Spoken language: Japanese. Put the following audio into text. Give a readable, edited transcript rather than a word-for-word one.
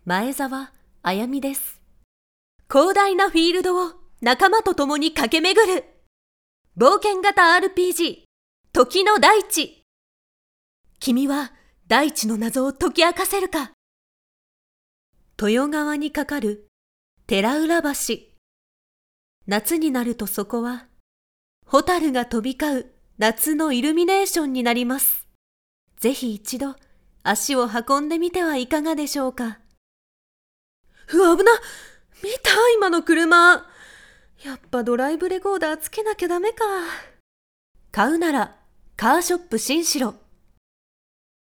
前澤あやみです。広大なフィールドを仲間と共に駆け巡る冒険型 RPG 時の大地。君は大地の謎を解き明かせるか。豊川に架かる寺浦橋。夏になるとそこはホタルが飛び交う夏のイルミネーションになります。ぜひ一度足を運んでみてはいかがでしょうか。危な！見た？今の車。やっぱドライブレコーダーつけなきゃダメか。買うならカーショップ新城。